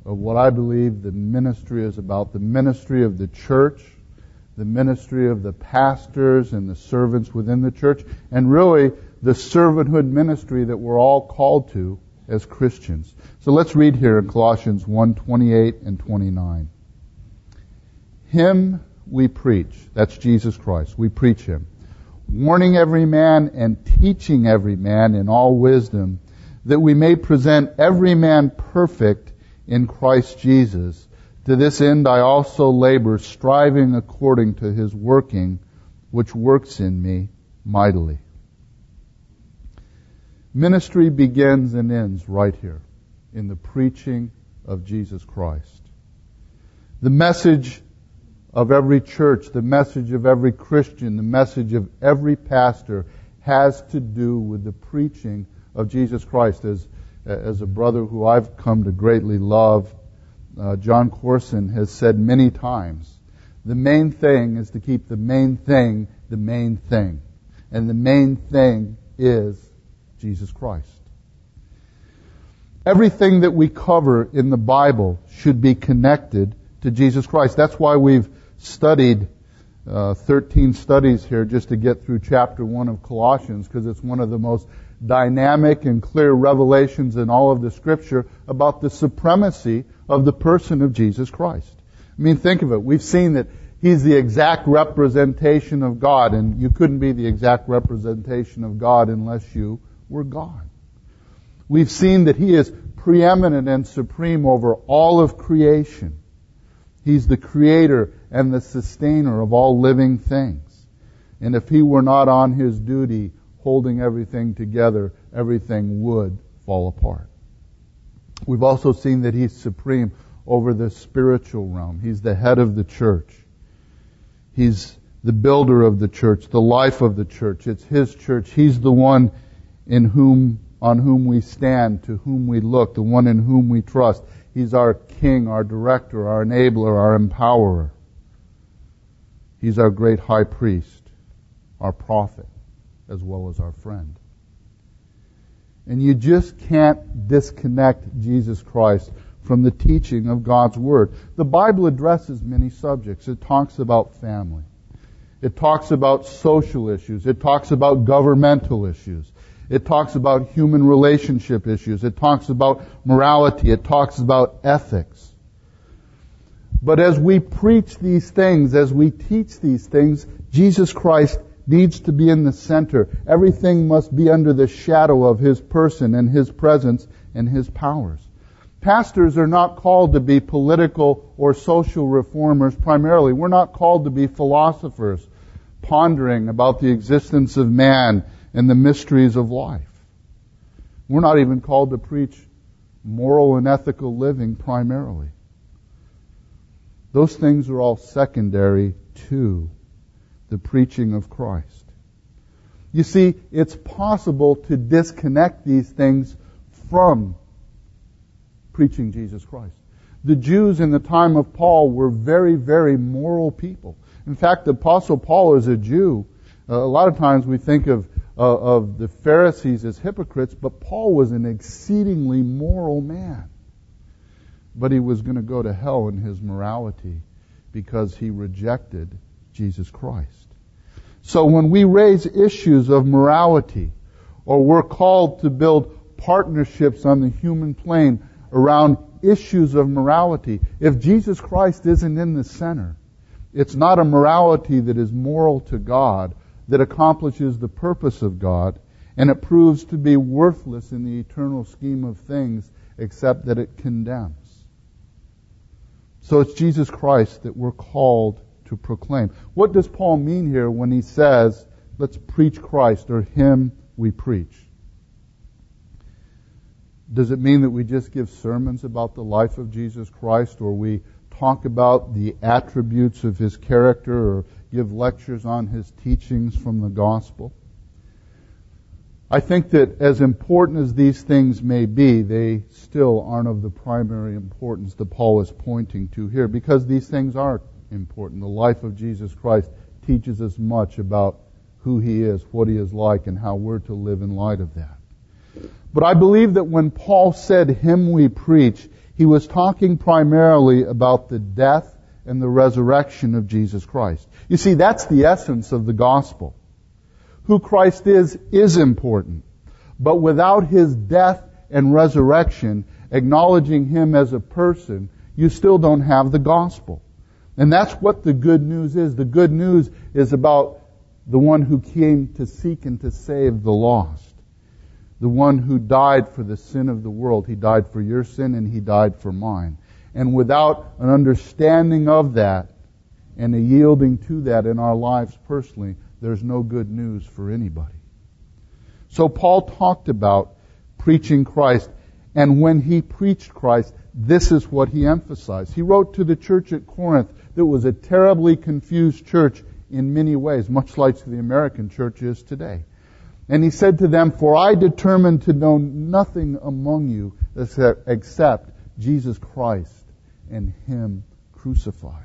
of what I believe the ministry is about, the ministry of the church, the ministry of the pastors and the servants within the church, and really the servanthood ministry that we're all called to as Christians. So let's read here in Colossians 1:28 and 29. Him we preach, that's Jesus Christ, we preach Him, warning every man and teaching every man in all wisdom, that we may present every man perfect in Christ Jesus. To this end I also labor, striving according to His working, which works in me mightily. Ministry begins and ends right here, in the preaching of Jesus Christ. The message of every church, the message of every Christian, the message of every pastor has to do with the preaching of Jesus Christ. As a brother who I've come to greatly love, John Corson has said many times, the main thing is to keep the main thing the main thing. And the main thing is Jesus Christ. Everything that we cover in the Bible should be connected to Jesus Christ. That's why we've studied 13 studies here just to get through chapter 1 of Colossians, because it's one of the most dynamic and clear revelations in all of the Scripture about the supremacy of the person of Jesus Christ. I mean, think of it. We've seen that He's the exact representation of God, and you couldn't be the exact representation of God unless you were God. We've seen that He is preeminent and supreme over all of creation. He's the creator and the sustainer of all living things. And if He were not on His duty, holding everything together, everything would fall apart. We've also seen that He's supreme over the spiritual realm. He's the head of the church. He's the builder of the church, the life of the church. It's His church. He's the one on whom we stand, to whom we look, the one in whom we trust. He's our King, our director, our enabler, our empowerer. He's our great high priest, our prophet, as well as our friend. And you just can't disconnect Jesus Christ from the teaching of God's Word. The Bible addresses many subjects. It talks about family. It talks about social issues. It talks about governmental issues. It talks about human relationship issues. It talks about morality. It talks about ethics. But as we preach these things, as we teach these things, Jesus Christ needs to be in the center. Everything must be under the shadow of His person and His presence and His powers. Pastors are not called to be political or social reformers primarily. We're not called to be philosophers pondering about the existence of man and the mysteries of life. We're not even called to preach moral and ethical living primarily. Those things are all secondary to the preaching of Christ. You see, it's possible to disconnect these things from preaching Jesus Christ. The Jews in the time of Paul were very, very moral people. In fact, the Apostle Paul is a Jew. A lot of times we think of the Pharisees as hypocrites, but Paul was an exceedingly moral man. But he was going to go to hell in his morality because he rejected Jesus Christ. So when we raise issues of morality, or we're called to build partnerships on the human plane around issues of morality, if Jesus Christ isn't in the center, it's not a morality that is moral to God, that accomplishes the purpose of God, and it proves to be worthless in the eternal scheme of things, except that it condemns. So it's Jesus Christ that we're called to proclaim. What does Paul mean here when he says, let's preach Christ, or Him we preach? Does it mean that we just give sermons about the life of Jesus Christ, or we talk about the attributes of His character, or give lectures on His teachings from the gospel? I think that as important as these things may be, they still aren't of the primary importance that Paul is pointing to here, because these things are important. The life of Jesus Christ teaches us much about who He is, what He is like, and how we're to live in light of that. But I believe that when Paul said, Him we preach, he was talking primarily about the death and the resurrection of Jesus Christ. You see, that's the essence of the gospel. Who Christ is important. But without His death and resurrection, acknowledging Him as a person, you still don't have the gospel. And that's what the good news is. The good news is about the one who came to seek and to save the lost. The one who died for the sin of the world. He died for your sin and He died for mine. And without an understanding of that and a yielding to that in our lives personally, there's no good news for anybody. So Paul talked about preaching Christ. And when he preached Christ, this is what he emphasized. He wrote to the church at Corinth that was a terribly confused church in many ways, much like the American church is today. And he said to them, "For I determined to know nothing among you except Jesus Christ and Him crucified."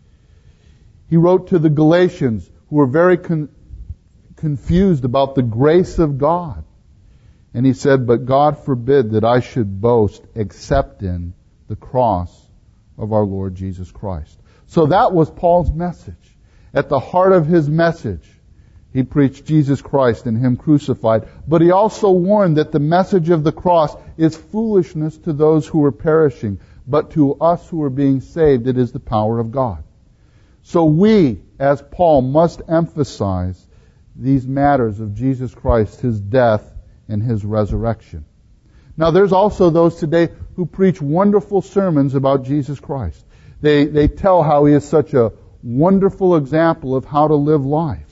He wrote to the Galatians, who were very confused about the grace of God. And he said, "But God forbid that I should boast except in the cross of our Lord Jesus Christ." So that was Paul's message. At the heart of his message, he preached Jesus Christ and Him crucified. But he also warned that the message of the cross is foolishness to those who are perishing. But to us who are being saved, it is the power of God. So we, as Paul, must emphasize these matters of Jesus Christ, His death, and His resurrection. Now there's also those today who preach wonderful sermons about Jesus Christ. They tell how He is such a wonderful example of how to live life.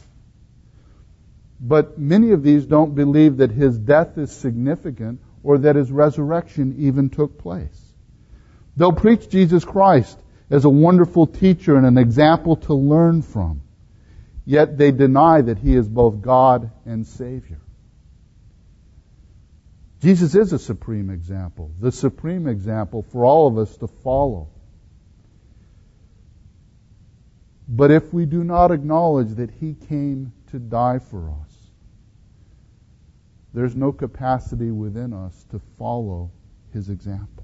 But many of these don't believe that His death is significant or that His resurrection even took place. They'll preach Jesus Christ as a wonderful teacher and an example to learn from. Yet they deny that He is both God and Savior. Jesus is a supreme example, the supreme example for all of us to follow. But if we do not acknowledge that He came to die for us, there's no capacity within us to follow His example.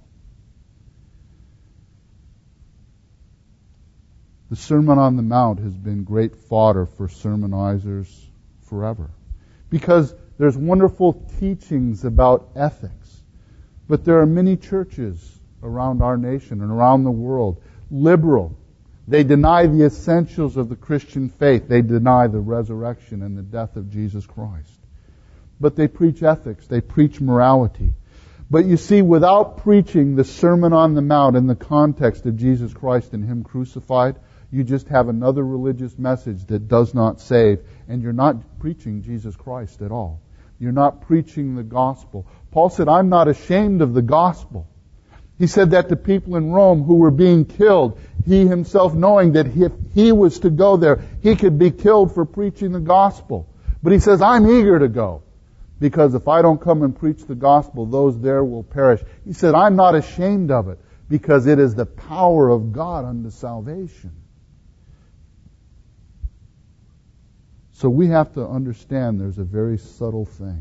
The Sermon on the Mount has been great fodder for sermonizers forever. Because there's wonderful teachings about ethics. But there are many churches around our nation and around the world, liberal. They deny the essentials of the Christian faith. They deny the resurrection and the death of Jesus Christ. But they preach ethics. They preach morality. But you see, without preaching the Sermon on the Mount in the context of Jesus Christ and Him crucified, you just have another religious message that does not save, and you're not preaching Jesus Christ at all. You're not preaching the gospel. Paul said, "I'm not ashamed of the gospel." He said that to people in Rome who were being killed, he himself knowing that if he was to go there, he could be killed for preaching the gospel. But he says, "I'm eager to go, because if I don't come and preach the gospel, those there will perish." He said, "I'm not ashamed of it, because it is the power of God unto salvation." So we have to understand there's a very subtle thing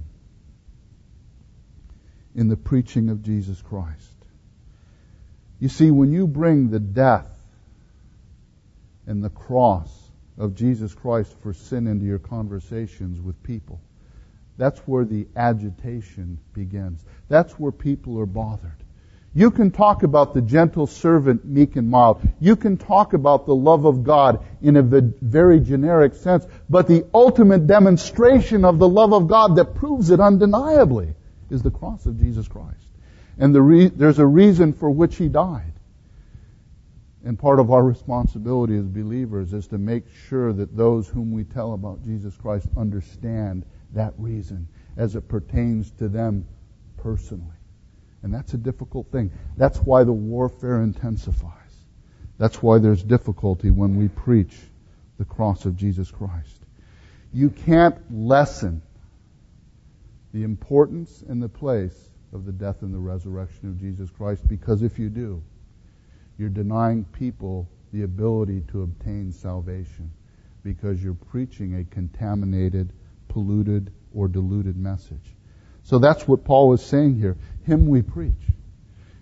in the preaching of Jesus Christ. You see, when you bring the death and the cross of Jesus Christ for sin into your conversations with people, that's where the agitation begins. That's where people are bothered. You can talk about the gentle servant, meek and mild. You can talk about the love of God in a very generic sense. But the ultimate demonstration of the love of God that proves it undeniably is the cross of Jesus Christ. And there's a reason for which He died. And part of our responsibility as believers is to make sure that those whom we tell about Jesus Christ understand that reason as it pertains to them personally. And that's a difficult thing. That's why the warfare intensifies. That's why there's difficulty when we preach the cross of Jesus Christ. You can't lessen the importance and the place of the death and the resurrection of Jesus Christ, because if you do, you're denying people the ability to obtain salvation, because you're preaching a contaminated, polluted, or diluted message. So that's what Paul is saying here. Him we preach.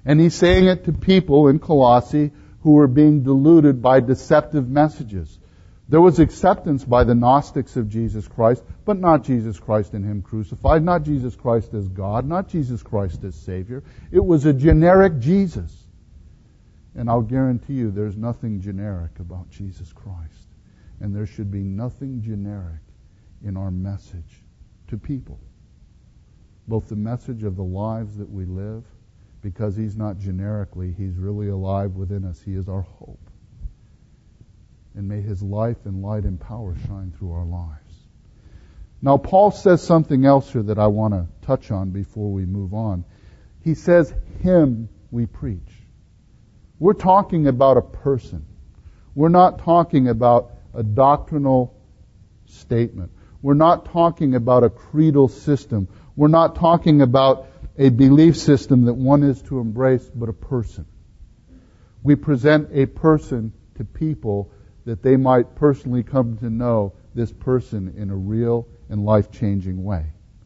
And he's saying it to people in Colossae who were being deluded by deceptive messages. There was acceptance by the Gnostics of Jesus Christ, but not Jesus Christ and Him crucified, not Jesus Christ as God, not Jesus Christ as Savior. It was a generic Jesus. And I'll guarantee you there's nothing generic about Jesus Christ. And there should be nothing generic in our message to people. Both the message of the lives that we live, because He's not generically, He's really alive within us. He is our hope. And may His life and light and power shine through our lives. Now, Paul says something else here that I want to touch on before we move on. He says, Him we preach. We're talking about a person. We're not talking about a doctrinal statement. We're not talking about a creedal system. We're not talking about a belief system that one is to embrace, but a person. We present a person to people that they might personally come to know this person in a real and life-changing way.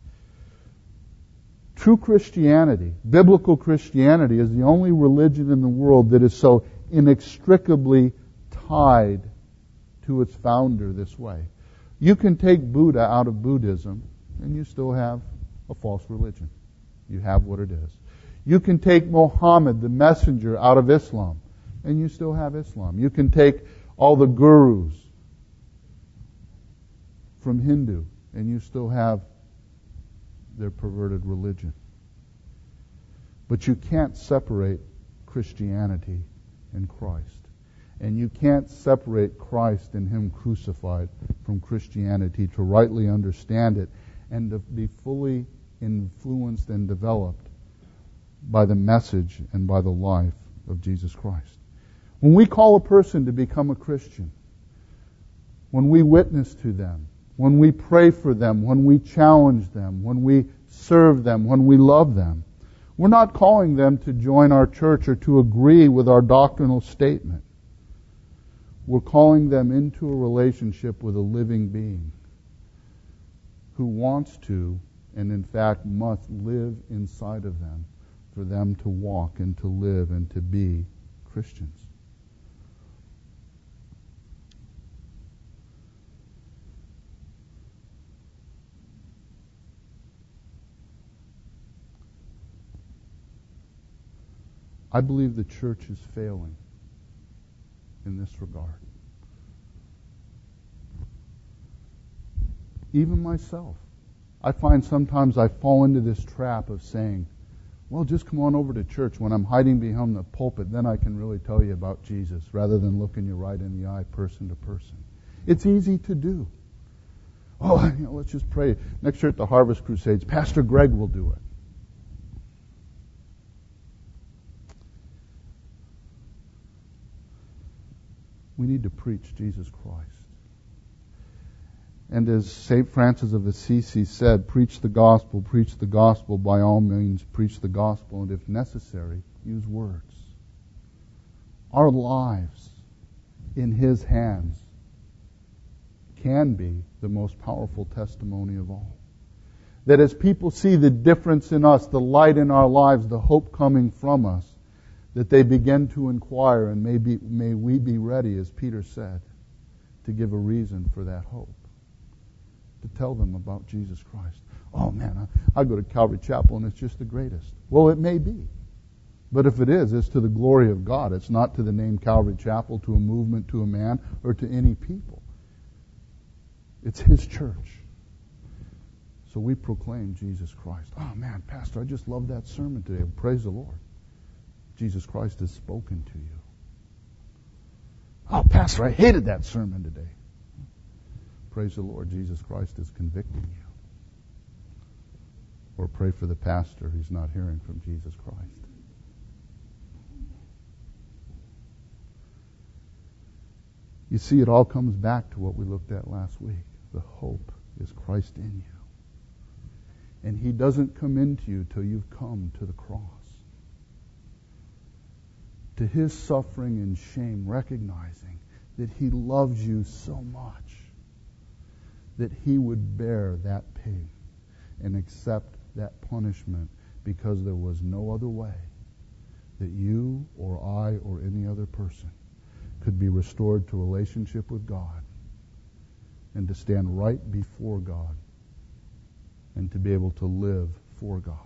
True Christianity, biblical Christianity, is the only religion in the world that is so inextricably tied to its founder this way. You can take Buddha out of Buddhism, and you still have a false religion. You have what it is. You can take Muhammad, the messenger, out of Islam, and you still have Islam. You can take all the gurus from Hindu, and you still have their perverted religion. But you can't separate Christianity and Christ. And you can't separate Christ and Him crucified from Christianity to rightly understand it and to be fully influenced and developed by the message and by the life of Jesus Christ. When we call a person to become a Christian, when we witness to them, when we pray for them, when we challenge them, when we serve them, when we love them, we're not calling them to join our church or to agree with our doctrinal statement. We're calling them into a relationship with a living being who wants to, and in fact must, live inside of them for them to walk and to live and to be Christians. I believe the church is failing in this regard. Even myself. I find sometimes I fall into this trap of saying, well, just come on over to church. When I'm hiding behind the pulpit, then I can really tell you about Jesus, rather than looking you right in the eye, person to person. It's easy to do. Oh, let's just pray. Next year at the Harvest Crusades, Pastor Greg will do it. We need to preach Jesus Christ. And as St. Francis of Assisi said, preach the gospel by all means, preach the gospel, and if necessary, use words. Our lives in His hands can be the most powerful testimony of all. That as people see the difference in us, the light in our lives, the hope coming from us, that they begin to inquire, and may we be ready, as Peter said, to give a reason for that hope. To tell them about Jesus Christ. Oh man, I go to Calvary Chapel and it's just the greatest. Well, it may be. But if it is, it's to the glory of God. It's not to the name Calvary Chapel, to a movement, to a man, or to any people. It's His church. So we proclaim Jesus Christ. Oh man, Pastor, I just love that sermon today. Praise the Lord. Jesus Christ has spoken to you. Oh, Pastor, I hated that sermon today. Praise the Lord, Jesus Christ is convicting you. Or pray for the pastor who's not hearing from Jesus Christ. You see, it all comes back to what we looked at last week. The hope is Christ in you. And He doesn't come into you till you've come to the cross. To His suffering and shame, recognizing that He loves you so much that He would bear that pain and accept that punishment because there was no other way that you or I or any other person could be restored to relationship with God and to stand right before God and to be able to live for God.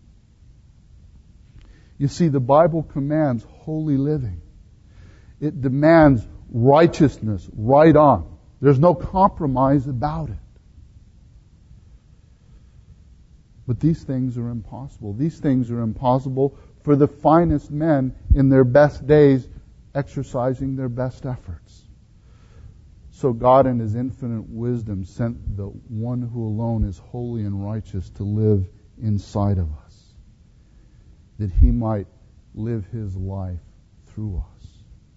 You see, the Bible commands holy living. It demands righteousness right on. There's no compromise about it. But these things are impossible. These things are impossible for the finest men in their best days, exercising their best efforts. So God in His infinite wisdom sent the one who alone is holy and righteous to live inside of us, that He might live His life through us.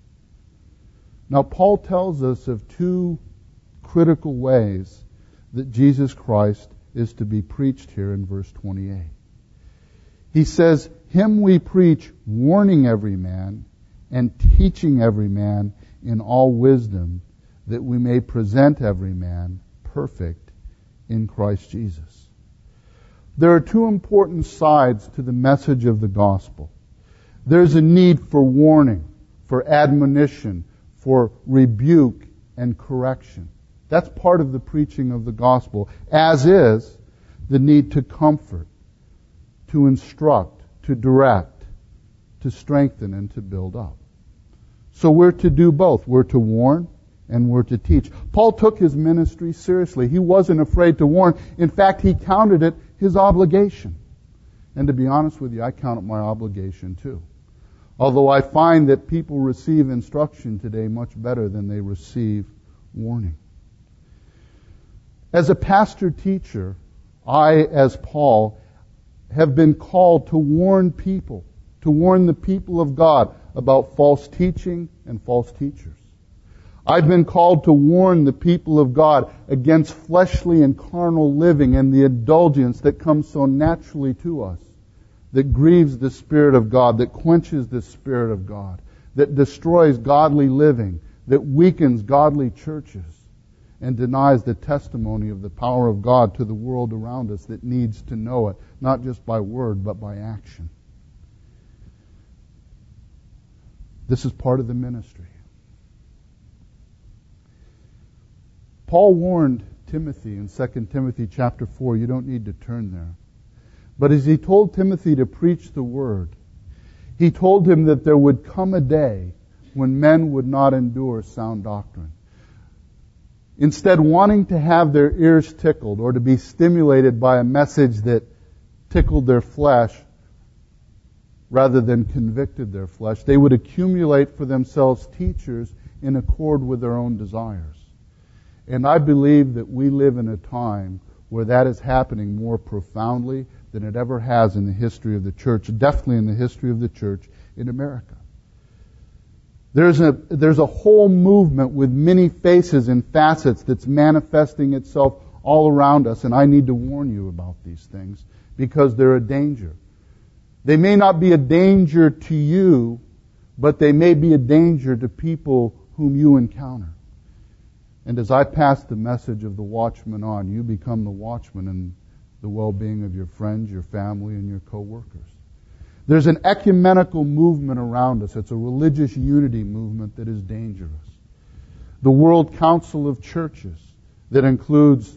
Now, Paul tells us of two critical ways that Jesus Christ is to be preached here in verse 28. He says, Him we preach, warning every man and teaching every man in all wisdom, that we may present every man perfect in Christ Jesus. There are two important sides to the message of the gospel. There's a need for warning, for admonition, for rebuke and correction. That's part of the preaching of the gospel, as is the need to comfort, to instruct, to direct, to strengthen, and to build up. So we're to do both. We're to warn and we're to teach. Paul took his ministry seriously. He wasn't afraid to warn. In fact, he counted it his obligation. And to be honest with you, I count it my obligation too. Although I find that people receive instruction today much better than they receive warning. As a pastor-teacher, I, as Paul, have been called to warn people, to warn the people of God about false teaching and false teachers. I've been called to warn the people of God against fleshly and carnal living and the indulgence that comes so naturally to us, that grieves the Spirit of God, that quenches the Spirit of God, that destroys godly living, that weakens godly churches, and denies the testimony of the power of God to the world around us that needs to know it, not just by word, but by action. This is part of the ministry. Paul warned Timothy in 2 Timothy chapter 4. You don't need to turn there. But as he told Timothy to preach the word, he told him that there would come a day when men would not endure sound doctrine. Instead, wanting to have their ears tickled or to be stimulated by a message that tickled their flesh rather than convicted their flesh, they would accumulate for themselves teachers in accord with their own desires. And I believe that we live in a time where that is happening more profoundly than it ever has in the history of the church, definitely in the history of the church in America. There's a whole movement with many faces and facets that's manifesting itself all around us, and I need to warn you about these things because they're a danger. They may not be a danger to you, but they may be a danger to people whom you encounter. And as I pass the message of the watchman on, you become the watchman in the well-being of your friends, your family, and your co-workers. There's an ecumenical movement around us. It's a religious unity movement that is dangerous. The World Council of Churches that includes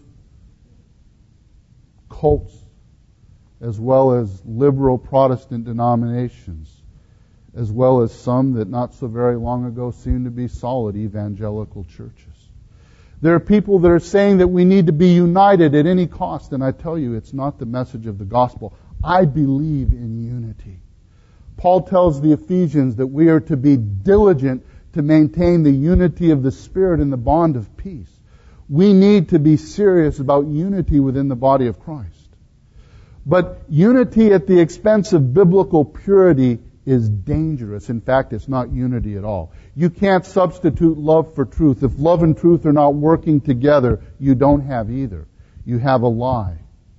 cults as well as liberal Protestant denominations, as well as some that not so very long ago seemed to be solid evangelical churches. There are people that are saying that we need to be united at any cost, and I tell you, it's not the message of the gospel. I believe in unity. Paul tells the Ephesians that we are to be diligent to maintain the unity of the Spirit in the bond of peace. We need to be serious about unity within the body of Christ. But unity at the expense of biblical purity is dangerous. In fact, it's not unity at all. You can't substitute love for truth. If love and truth are not working together, you don't have either. You have a lie.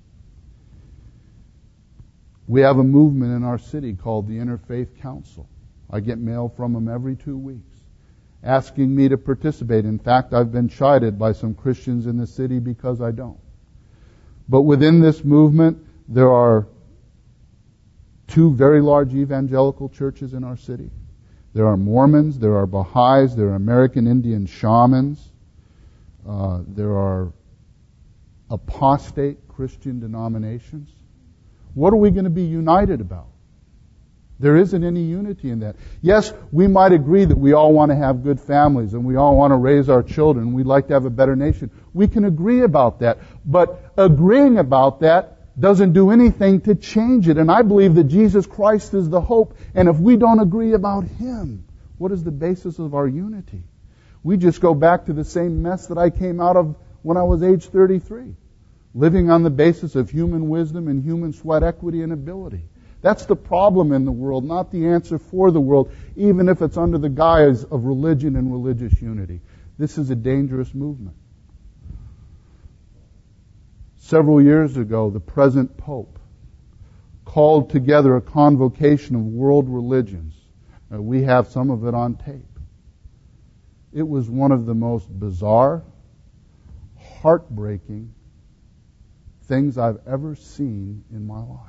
We have a movement in our city called the Interfaith Council. I get mail from them every 2 weeks asking me to participate. In fact, I've been chided by some Christians in the city because I don't. But within this movement, there are 2 very large evangelical churches in our city. There are Mormons, there are Baha'is, there are American Indian shamans, there are apostate Christian denominations. What are we going to be united about? There isn't any unity in that. Yes, we might agree that we all want to have good families and we all want to raise our children. We'd like to have a better nation. We can agree about that. But agreeing about that doesn't do anything to change it. And I believe that Jesus Christ is the hope. And if we don't agree about Him, what is the basis of our unity? We just go back to the same mess that I came out of when I was age 33. Living on the basis of human wisdom and human sweat equity and ability. That's the problem in the world, not the answer for the world, even if it's under the guise of religion and religious unity. This is a dangerous movement. Several years ago, the present Pope called together a convocation of world religions. We have some of it on tape. It was one of the most bizarre, heartbreaking things I've ever seen in my life.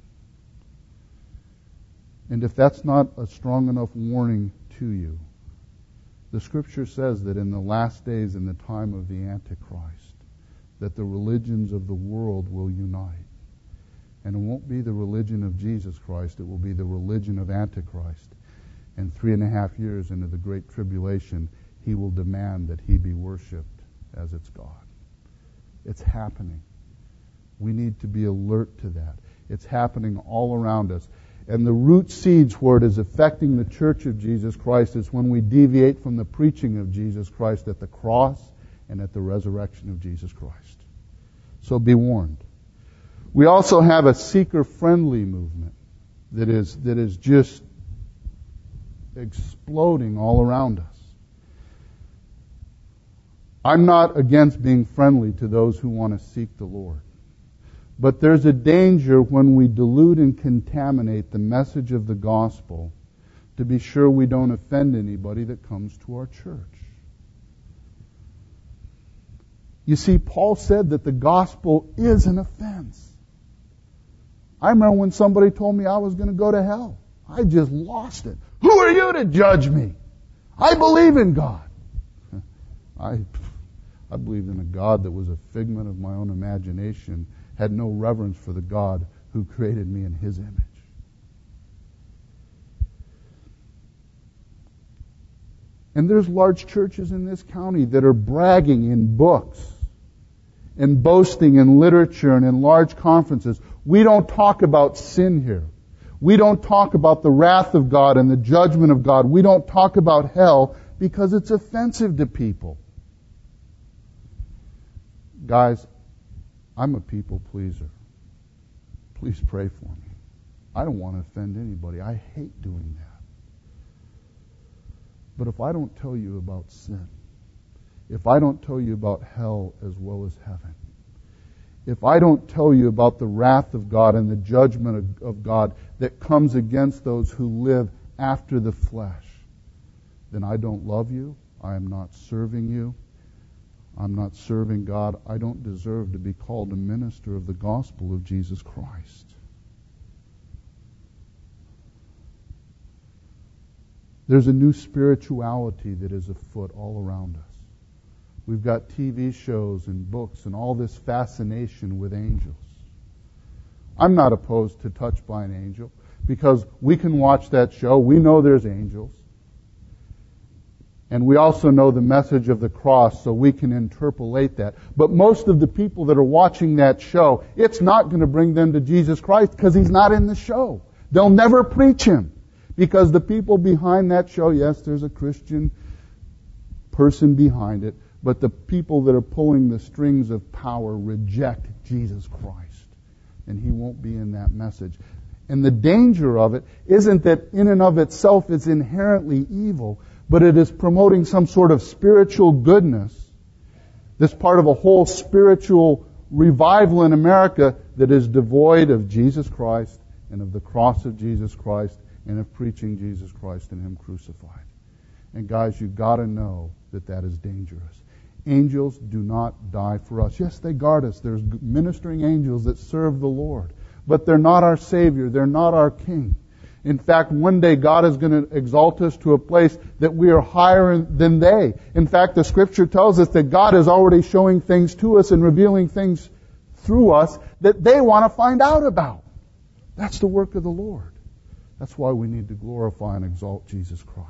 And if that's not a strong enough warning to you, the Scripture says that in the last days, in the time of the Antichrist, that the religions of the world will unite. And it won't be the religion of Jesus Christ, it will be the religion of Antichrist. And 3.5 years into the Great Tribulation, he will demand that he be worshipped as its God. It's happening. We need to be alert to that. It's happening all around us. And the root seeds where it is affecting the Church of Jesus Christ is when we deviate from the preaching of Jesus Christ at the cross and at the resurrection of Jesus Christ. So be warned. We also have a seeker-friendly movement that is just exploding all around us. I'm not against being friendly to those who want to seek the Lord. But there's a danger when we dilute and contaminate the message of the gospel to be sure we don't offend anybody that comes to our church. You see, Paul said that the gospel is an offense. I remember when somebody told me I was going to go to hell. I just lost it. Who are you to judge me? I believe in God. I believed in a God that was a figment of my own imagination, had no reverence for the God who created me in His image. And there's large churches in this county that are bragging in books and boasting in literature and in large conferences. We don't talk about sin here. We don't talk about the wrath of God and the judgment of God. We don't talk about hell because it's offensive to people. Guys, I'm a people pleaser. Please pray for me. I don't want to offend anybody. I hate doing that. But if I don't tell you about sin, if I don't tell you about hell as well as heaven, if I don't tell you about the wrath of God and the judgment of God that comes against those who live after the flesh, then I don't love you. I am not serving you. I'm not serving God. I don't deserve to be called a minister of the gospel of Jesus Christ. There's a new spirituality that is afoot all around us. We've got TV shows and books and all this fascination with angels. I'm not opposed to Touched by an Angel because we can watch that show. We know there's angels. And we also know the message of the cross, so we can interpolate that. But most of the people that are watching that show, it's not going to bring them to Jesus Christ because He's not in the show. They'll never preach Him. Because the people behind that show, yes, there's a Christian person behind it, but the people that are pulling the strings of power reject Jesus Christ. And He won't be in that message. And the danger of it isn't that in and of itself it's inherently evil, but it is promoting some sort of spiritual goodness. This part of a whole spiritual revival in America that is devoid of Jesus Christ and of the cross of Jesus Christ and of preaching Jesus Christ and Him crucified. And guys, you've got to know that that is dangerous. Angels do not die for us. Yes, they guard us. There's ministering angels that serve the Lord. but they're not our Savior. They're not our King. In fact, one day God is going to exalt us to a place that we are higher than they. In fact, the Scripture tells us that God is already showing things to us and revealing things through us that they want to find out about. That's the work of the Lord. That's why we need to glorify and exalt Jesus Christ.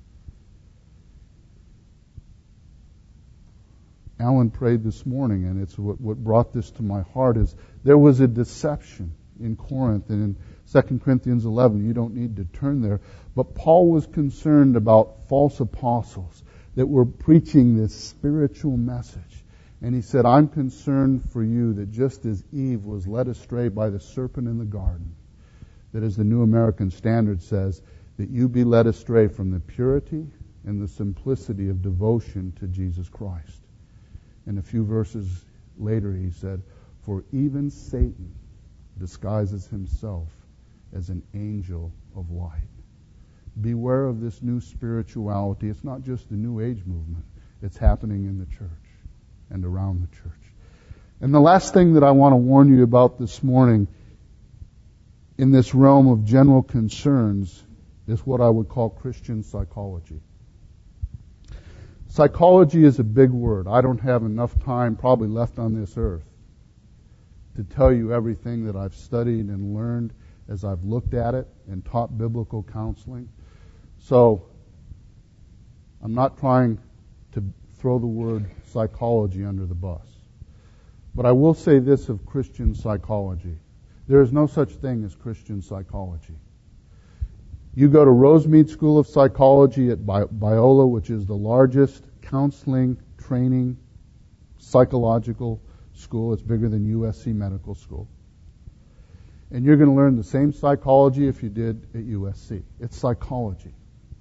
Alan prayed this morning, and it's what brought this to my heart is there was a deception in Corinth and in 2 Corinthians 11. You don't need to turn there. But Paul was concerned about false apostles that were preaching this spiritual message. And he said, I'm concerned for you that just as Eve was led astray by the serpent in the garden, that as the New American Standard says, that you be led astray from the purity and the simplicity of devotion to Jesus Christ. And a few verses later he said, for even Satan disguises himself as an angel of light. Beware of this new spirituality. It's not just the New Age movement. It's happening in the church and around the church. And the last thing that I want to warn you about this morning in this realm of general concerns is what I would call Christian psychology. Psychology is a big word. I don't have enough time probably left on this earth to tell you everything that I've studied and learned as I've looked at it and taught biblical counseling. So I'm not trying to throw the word psychology under the bus. But I will say this of Christian psychology. There is no such thing as Christian psychology. You go to Rosemead School of Psychology at Biola, which is the largest counseling, training, psychological school. It's bigger than USC Medical School. And you're going to learn the same psychology if you did at USC. It's psychology.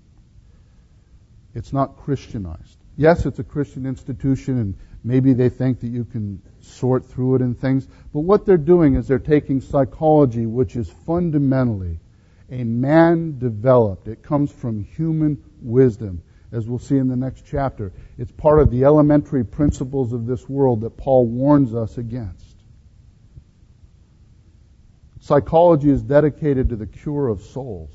It's not Christianized. Yes, it's a Christian institution, and maybe they think that you can sort through it and things. But what they're doing is they're taking psychology, which is fundamentally a man-developed. It comes from human wisdom, as we'll see in the next chapter. It's part of the elementary principles of this world that Paul warns us against. Psychology is dedicated to the cure of souls.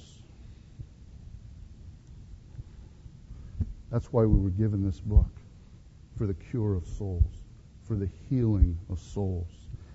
That's why we were given this book, for the cure of souls, for the healing of souls.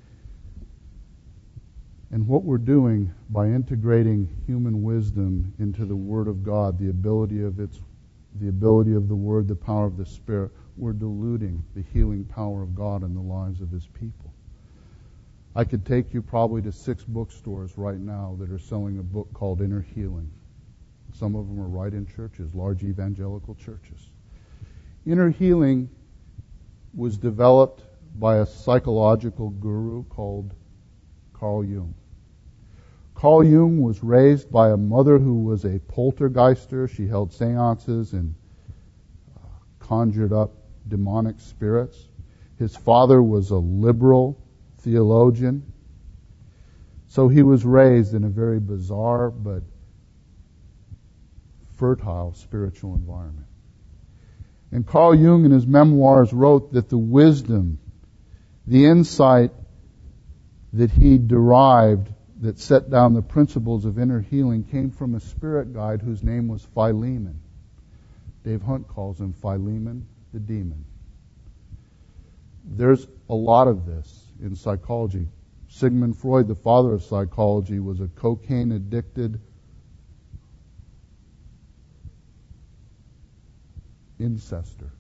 And what we're doing by integrating human wisdom into the Word of God, the ability of the Word, the power of the Spirit, we're diluting the healing power of God in the lives of His people. I could take you probably to 6 bookstores right now that are selling a book called Inner Healing. Some of them are right in churches, large evangelical churches. Inner Healing was developed by a psychological guru called Carl Jung. Carl Jung was raised by a mother who was a poltergeister. She held seances and conjured up demonic spirits. His father was a liberal theologian. So he was raised in a very bizarre but fertile spiritual environment. And Carl Jung in his memoirs wrote that the wisdom, the insight that he derived that set down the principles of inner healing came from a spirit guide whose name was Philemon. Dave Hunt calls him Philemon the demon. There's a lot of this in psychology. Sigmund Freud, the father of psychology, was a cocaine-addicted incester.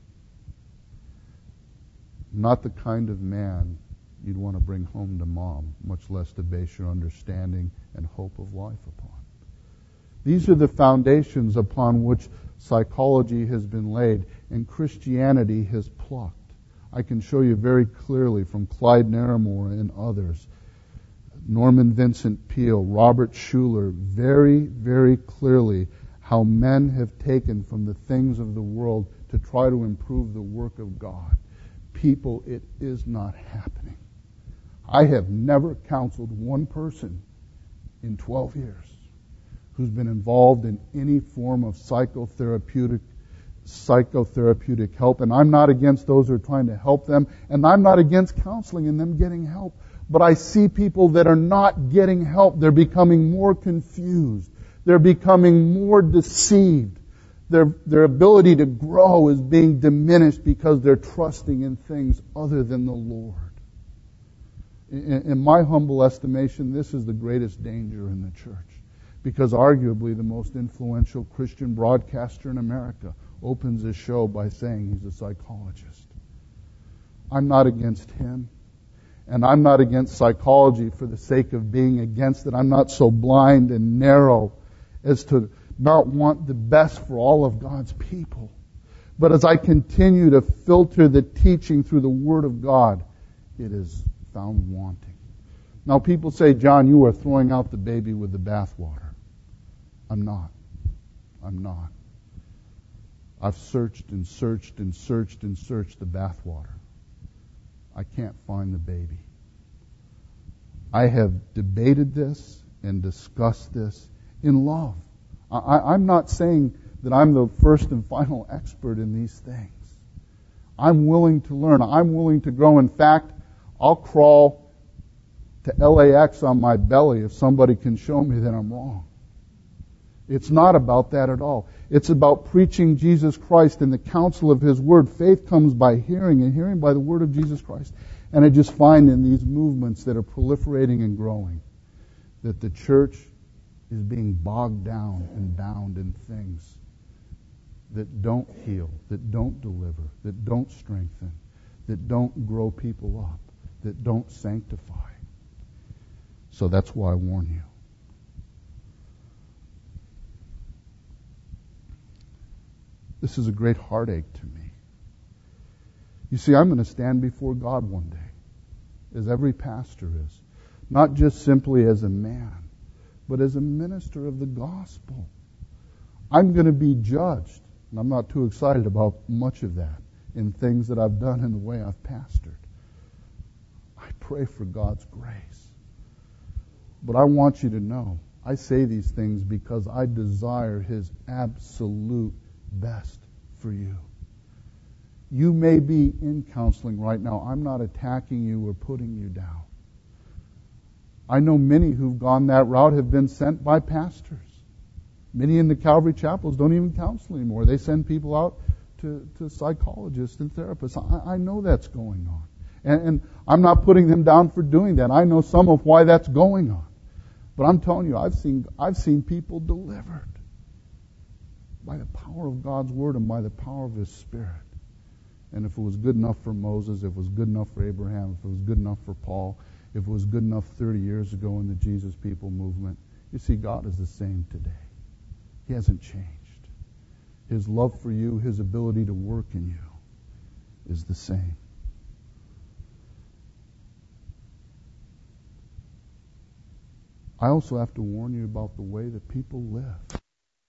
Not the kind of man you'd want to bring home to mom, much less to base your understanding and hope of life upon. These are the foundations upon which psychology has been laid and Christianity has plucked. I can show you very clearly from Clyde Naramore and others, Norman Vincent Peale, Robert Schuller, very, very clearly how men have taken from the things of the world to try to improve the work of God. People, it is not happening. I have never counseled one person in 12 years who's been involved in any form of psychotherapeutic help, and I'm not against those who are trying to help them, and I'm not against counseling and them getting help. But I see people that are not getting help. They're becoming more confused. They're becoming more deceived. Their ability to grow is being diminished because they're trusting in things other than the Lord. In my humble estimation, this is the greatest danger in the church. Because arguably the most influential Christian broadcaster in America opens his show by saying he's a psychologist. I'm not against him. And I'm not against psychology for the sake of being against it. I'm not so blind and narrow as to not want the best for all of God's people. But as I continue to filter the teaching through the Word of God, it is found wanting. Now people say, John, you are throwing out the baby with the bathwater. I'm not. I've searched and searched and searched and searched the bathwater. I can't find the baby. I have debated this and discussed this in love. I'm not saying that I'm the first and final expert in these things. I'm willing to learn. I'm willing to grow. In fact, I'll crawl to LAX on my belly if somebody can show me that I'm wrong. It's not about that at all. It's about preaching Jesus Christ and the counsel of His Word. Faith comes by hearing, and hearing by the Word of Jesus Christ. And I just find in these movements that are proliferating and growing that the church is being bogged down and bound in things that don't heal, that don't deliver, that don't strengthen, that don't grow people up, that don't sanctify. So that's why I warn you. This is a great heartache to me. You see, I'm going to stand before God one day, as every pastor is. Not just simply as a man, but as a minister of the gospel. I'm going to be judged, and I'm not too excited about much of that in things that I've done in the way I've pastored. I pray for God's grace. But I want you to know, I say these things because I desire His absolute best for you. You may be in counseling right now. I'm not attacking you or putting you down. I know many who've gone that route have been sent by pastors. Many in the Calvary chapels don't even counsel anymore. They send people out to psychologists and therapists. I know that's going on. And I'm not putting them down for doing that. I know some of why that's going on. But I'm telling you, I've seen people delivered by the power of God's Word and by the power of His Spirit. And if it was good enough for Moses, if it was good enough for Abraham, if it was good enough for Paul, if it was good enough 30 years ago in the Jesus People movement, you see, God is the same today. He hasn't changed. His love for you, His ability to work in you is the same. I also have to warn you about the way that people live.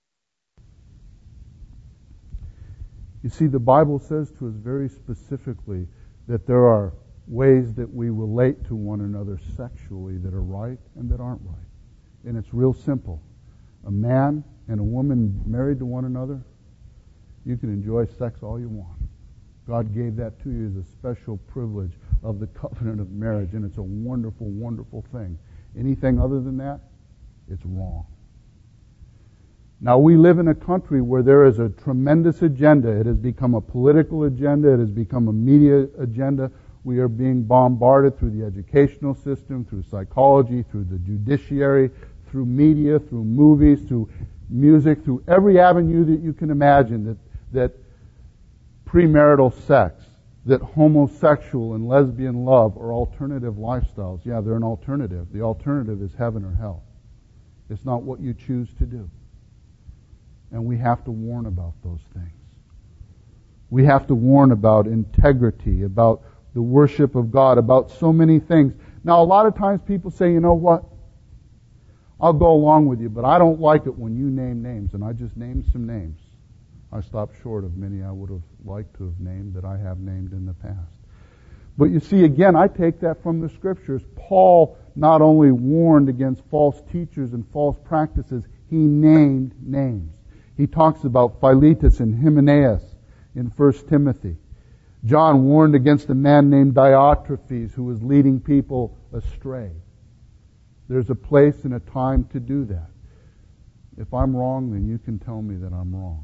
You see, the Bible says to us very specifically that there are ways that we relate to one another sexually that are right and that aren't right. And it's real simple. A man and a woman married to one another, you can enjoy sex all you want. God gave that to you as a special privilege of the covenant of marriage, and it's a wonderful, wonderful thing. Anything other than that, it's wrong. Now, we live in a country where there is a tremendous agenda. It has become a political agenda. It has become a media agenda. We are being bombarded through the educational system, through psychology, through the judiciary, through media, through movies, through music, through every avenue that you can imagine, that premarital sex, that homosexual and lesbian love are alternative lifestyles. Yeah, they're an alternative. The alternative is heaven or hell. It's not what you choose to do. And we have to warn about those things. We have to warn about integrity, about the worship of God, about so many things. Now, a lot of times people say, you know what? I'll go along with you, but I don't like it when you name names. And I just named some names. I stopped short of many I would have liked to have named that I have named in the past. But you see, again, I take that from the Scriptures. Paul not only warned against false teachers and false practices, he named names. He talks about Philetus and Hymenaeus in 1 Timothy. John warned against a man named Diotrephes who was leading people astray. There's a place and a time to do that. If I'm wrong, then you can tell me that I'm wrong.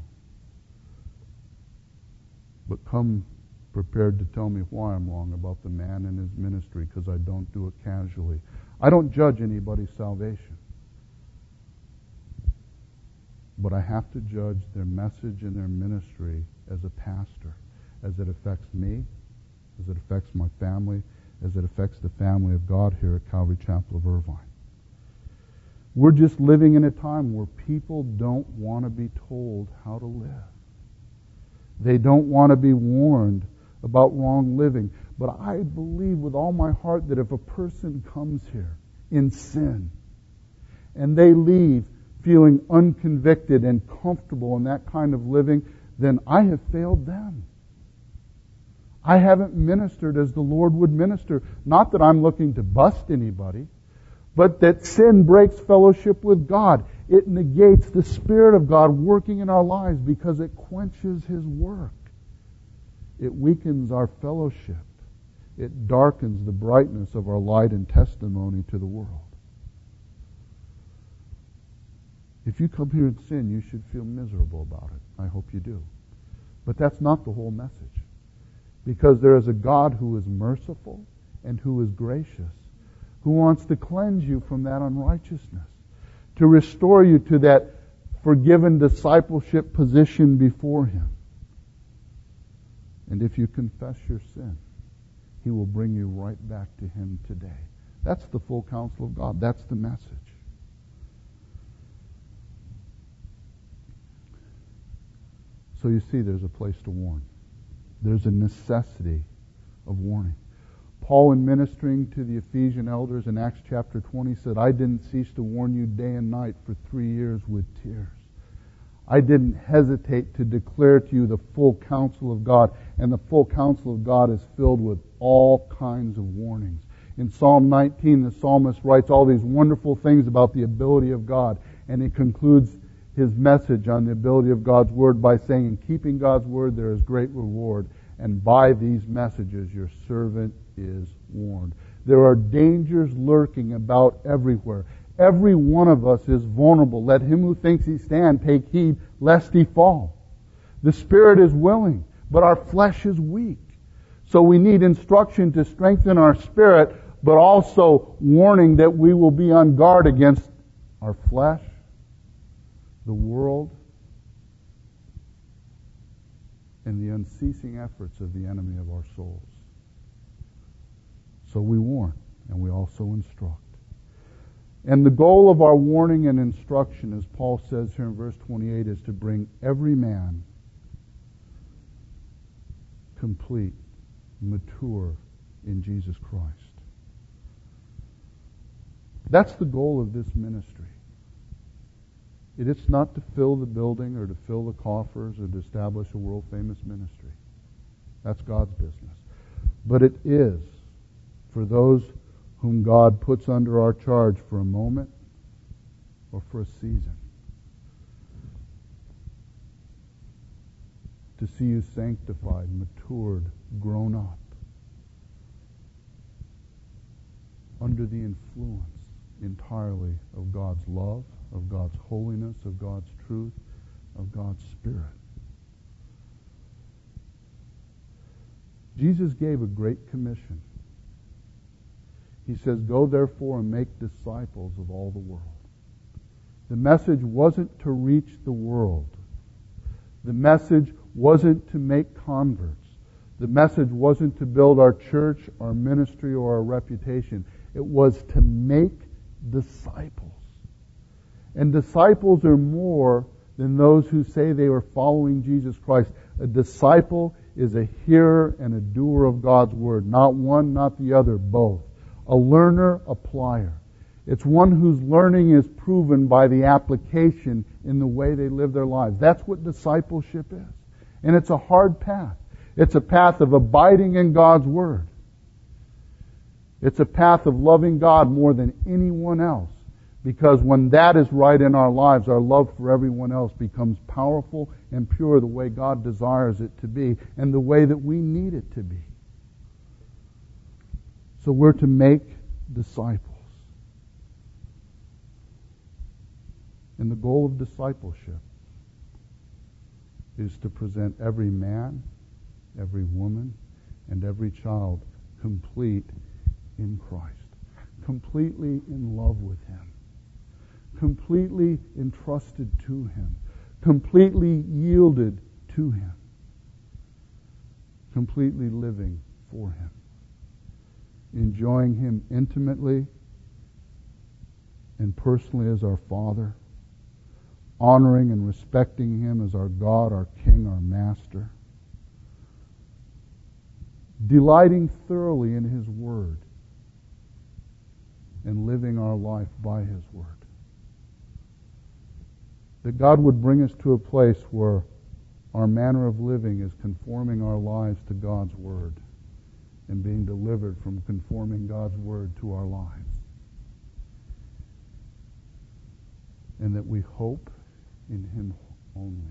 But come prepared to tell me why I'm wrong about the man and his ministry, because I don't do it casually. I don't judge anybody's salvation. But I have to judge their message and their ministry as a pastor, as it affects me, as it affects my family, as it affects the family of God here at Calvary Chapel of Irvine. We're just living in a time where people don't want to be told how to live. They don't want to be warned about wrong living. But I believe with all my heart that if a person comes here in sin and they leave feeling unconvicted and comfortable in that kind of living, then I have failed them. I haven't ministered as the Lord would minister. Not that I'm looking to bust anybody, but that sin breaks fellowship with God. It negates the Spirit of God working in our lives because it quenches His work. It weakens our fellowship. It darkens the brightness of our light and testimony to the world. If you come here in sin, you should feel miserable about it. I hope you do. But that's not the whole message. Because there is a God who is merciful and who is gracious, who wants to cleanse you from that unrighteousness, to restore you to that forgiven discipleship position before Him. And if you confess your sin, He will bring you right back to Him today. That's the full counsel of God. That's the message. So you see, there's a place to warn. There's a necessity of warning. Paul, in ministering to the Ephesian elders in Acts chapter 20, said, I didn't cease to warn you day and night for 3 years with tears. I didn't hesitate to declare to you the full counsel of God. And the full counsel of God is filled with all kinds of warnings. In Psalm 19, the psalmist writes all these wonderful things about the ability of God. And he concludes his message on the ability of God's Word by saying, in keeping God's Word there is great reward, and by these messages your servant is warned. There are dangers lurking about everywhere. Every one of us is vulnerable. Let him who thinks he stand take heed lest he fall. The Spirit is willing, but our flesh is weak. So we need instruction to strengthen our spirit, but also warning that we will be on guard against our flesh, the world, and the unceasing efforts of the enemy of our souls. So we warn, and we also instruct. And the goal of our warning and instruction, as Paul says here in verse 28, is to bring every man complete, mature in Jesus Christ. That's the goal of this ministry. It is not to fill the building or to fill the coffers or to establish a world-famous ministry. That's God's business. But it is for those whom God puts under our charge for a moment or for a season, to see you sanctified, matured, grown up, under the influence entirely of God's love, of God's holiness, of God's truth, of God's Spirit. Jesus gave a great commission. He says, go therefore and make disciples of all the world. The message wasn't to reach the world. The message wasn't to make converts. The message wasn't to build our church, our ministry, or our reputation. It was to make disciples. And disciples are more than those who say they are following Jesus Christ. A disciple is a hearer and a doer of God's Word. Not one, not the other, both. A learner, a plier. It's one whose learning is proven by the application in the way they live their lives. That's what discipleship is. And it's a hard path. It's a path of abiding in God's Word. It's a path of loving God more than anyone else, Because when that is right in our lives, our love for everyone else becomes powerful and pure the way God desires it to be and the way that we need it to be. So we're to make disciples. And the goal of discipleship is to present every man, every woman, and every child complete in Christ, completely in love with Him, completely entrusted to Him, completely yielded to Him, completely living for Him, enjoying Him intimately and personally as our Father, honoring and respecting Him as our God, our King, our Master, delighting thoroughly in His Word, and living our life by His Word. That God would bring us to a place where our manner of living is conforming our lives to God's Word and being delivered from conforming God's Word to our lives. And that we hope in Him only.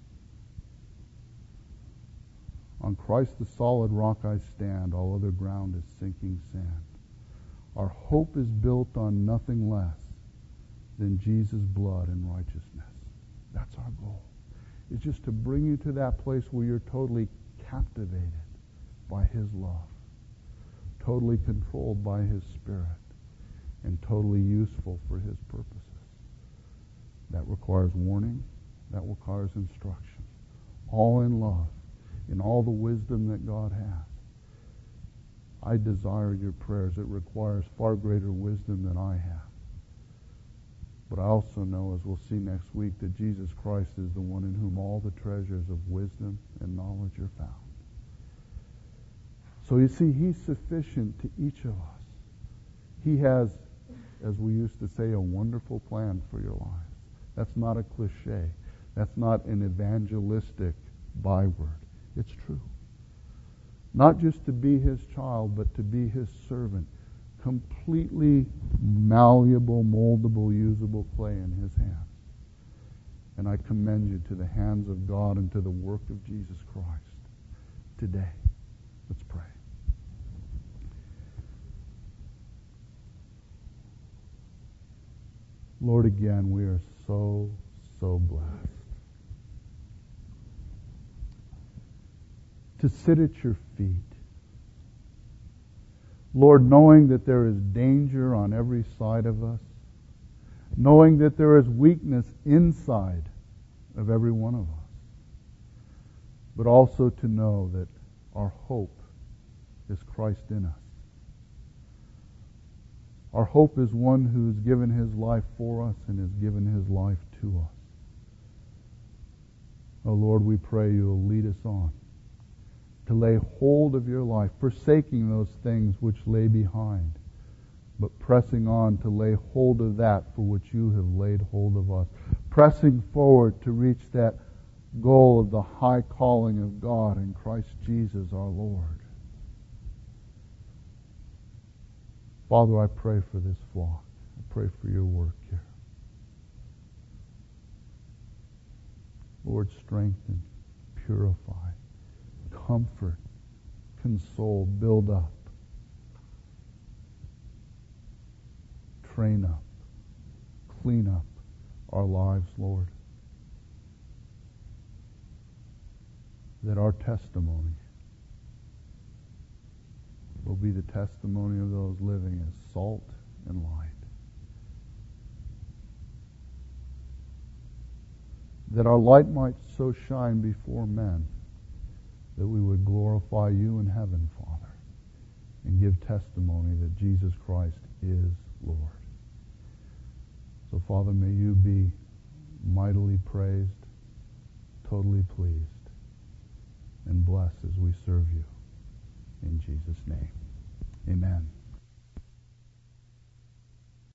On Christ the solid rock I stand, all other ground is sinking sand. Our hope is built on nothing less than Jesus' blood and righteousness. That's our goal. It's just to bring you to that place where you're totally captivated by His love, totally controlled by His Spirit, and totally useful for His purposes. That requires warning. That requires instruction. All in love, in all the wisdom that God has. I desire your prayers. It requires far greater wisdom than I have. But I also know, as we'll see next week, that Jesus Christ is the one in whom all the treasures of wisdom and knowledge are found. So you see, He's sufficient to each of us. He has, as we used to say, a wonderful plan for your life. That's not a cliche. That's not an evangelistic byword. It's true. Not just to be His child, but to be His servant. Completely malleable, moldable, usable clay in His hands. And I commend you to the hands of God and to the work of Jesus Christ today. Let's pray. Lord, again, we are so blessed to sit at your feet. Lord, knowing that there is danger on every side of us, knowing that there is weakness inside of every one of us, but also to know that our hope is Christ in us. Our hope is one who's given His life for us and has given His life to us. Oh Lord, we pray you'll lead us on to lay hold of your life, forsaking those things which lay behind, but pressing on to lay hold of that for which you have laid hold of us, pressing forward to reach that goal of the high calling of God in Christ Jesus our Lord. Father, I pray for this flock. I pray for your work here. Lord, strengthen, purify, comfort, console, build up, train up, clean up our lives, Lord. That our testimony will be the testimony of those living as salt and light. That our light might so shine before men that we would glorify you in heaven, Father, and give testimony that Jesus Christ is Lord. So, Father, may you be mightily praised, totally pleased, and blessed as we serve you. In Jesus' name, amen.